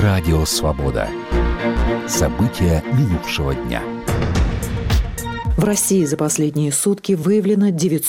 Радио «Свобода». События минувшего дня. В России за последние сутки выявлено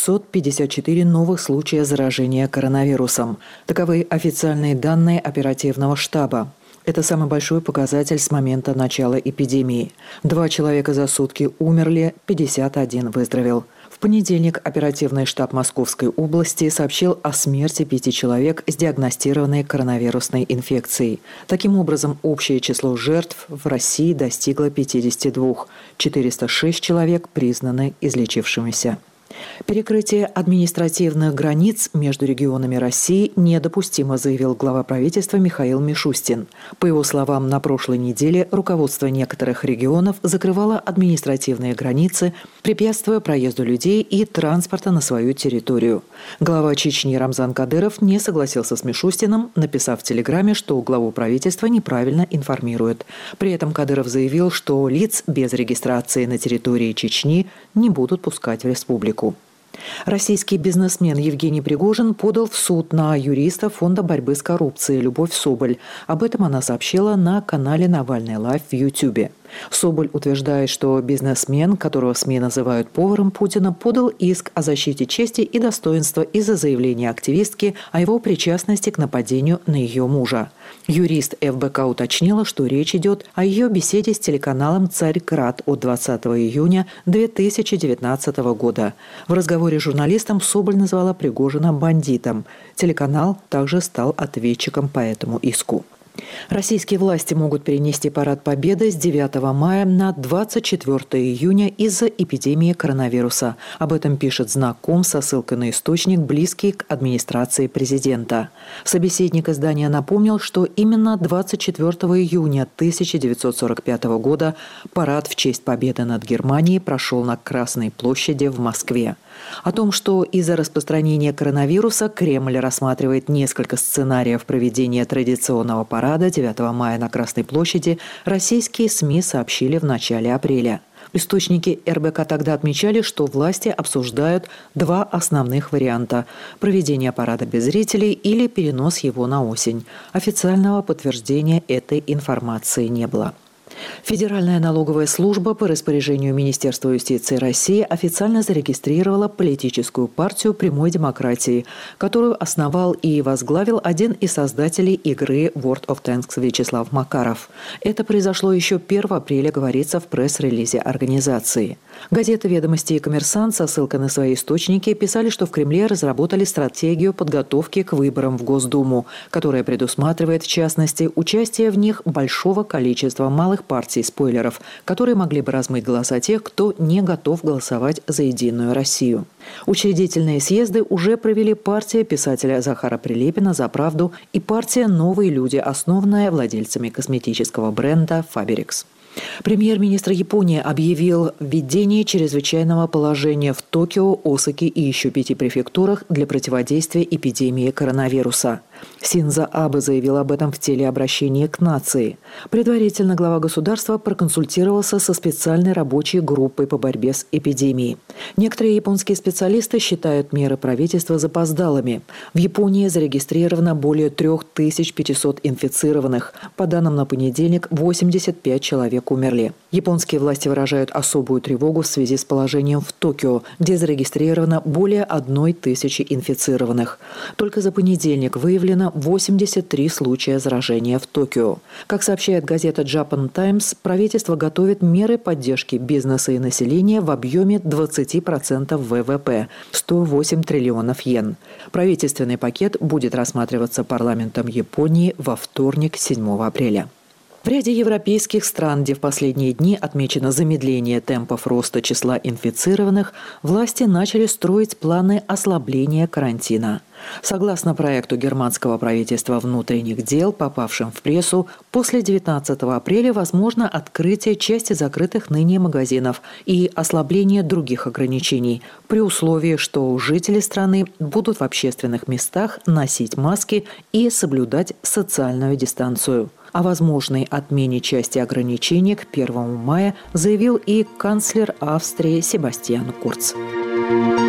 954 новых случая заражения коронавирусом. Таковы официальные данные оперативного штаба. Это самый большой показатель с момента начала эпидемии. 2 человека за сутки умерли, 51 выздоровел. В понедельник оперативный штаб Московской области сообщил о смерти 5 человек с диагностированной коронавирусной инфекцией. Таким образом, общее число жертв в России достигло 52. 406 человек признаны излечившимися. Перекрытие административных границ между регионами России недопустимо, заявил глава правительства Михаил Мишустин. По его словам, на прошлой неделе руководство некоторых регионов закрывало административные границы, препятствуя проезду людей и транспорта на свою территорию. Глава Чечни Рамзан Кадыров не согласился с Мишустиным, написав в Телеграме, что главу правительства неправильно информирует. При этом Кадыров заявил, что лиц без регистрации на территории Чечни не будут пускать в республику. Российский бизнесмен Евгений Пригожин подал в суд на юриста Фонда борьбы с коррупцией Любовь Соболь. Об этом она сообщила на канале «Навальный Лайв» в YouTube. Соболь утверждает, что бизнесмен, которого СМИ называют поваром Путина, подал иск о защите чести и достоинства из-за заявления активистки о его причастности к нападению на ее мужа. Юрист ФБК уточнила, что речь идет о ее беседе с телеканалом «Царьград» от 20 июня 2019 года. В разговоре с журналистом Соболь назвала Пригожина бандитом. Телеканал также стал ответчиком по этому иску. Российские власти могут перенести парад Победы с 9 мая на 24 июня из-за эпидемии коронавируса. Об этом пишет «Знаком» со ссылкой на источник, близкий к администрации президента. Собеседник издания напомнил, что именно 24 июня 1945 года парад в честь победы над Германией прошел на Красной площади в Москве. О том, что из-за распространения коронавируса Кремль рассматривает несколько сценариев проведения традиционного парада 9 мая на Красной площади, российские СМИ сообщили в начале апреля. Источники РБК тогда отмечали, что власти обсуждают 2 основных варианта – проведение парада без зрителей или перенос его на осень. Официального подтверждения этой информации не было. Федеральная налоговая служба по распоряжению Министерства юстиции России официально зарегистрировала политическую партию прямой демократии, которую основал и возглавил один из создателей игры World of Tanks Вячеслав Макаров. Это произошло еще 1 апреля, говорится в пресс-релизе организации. Газеты «Ведомости» и «Коммерсант» со ссылкой на свои источники писали, что в Кремле разработали стратегию подготовки к выборам в Госдуму, которая предусматривает, в частности, участие в них большого количества малых партий-спойлеров, которые могли бы размыть голоса тех, кто не готов голосовать за «Единую Россию». Учредительные съезды уже провели партия писателя Захара Прилепина «За правду» и партия «Новые люди», основанная владельцами косметического бренда «Фаберикс». Премьер-министр Японии объявил введение чрезвычайного положения в Токио, Осаке и еще 5 префектурах для противодействия эпидемии коронавируса. Синдзо Абе заявил об этом в телеобращении к нации. Предварительно глава государства проконсультировался со специальной рабочей группой по борьбе с эпидемией. Некоторые японские специалисты считают меры правительства запоздалыми. В Японии зарегистрировано более 3500 инфицированных. По данным на понедельник, 85 человек умерли. Японские власти выражают особую тревогу в связи с положением в Токио, где зарегистрировано более 1000 инфицированных. Только за понедельник выявлено 83 случая заражения в Токио. Как сообщает газета Japan Times, правительство готовит меры поддержки бизнеса и населения в объеме 20% ВВП – 108 триллионов йен. Правительственный пакет будет рассматриваться парламентом Японии во вторник, 7 апреля. В ряде европейских стран, где в последние дни отмечено замедление темпов роста числа инфицированных, власти начали строить планы ослабления карантина. Согласно проекту германского правительства внутренних дел, попавшим в прессу, после 19 апреля возможно открытие части закрытых ныне магазинов и ослабление других ограничений, при условии, что жители страны будут в общественных местах носить маски и соблюдать социальную дистанцию. О возможной отмене части ограничений к 1 мая заявил и канцлер Австрии Себастьян Курц.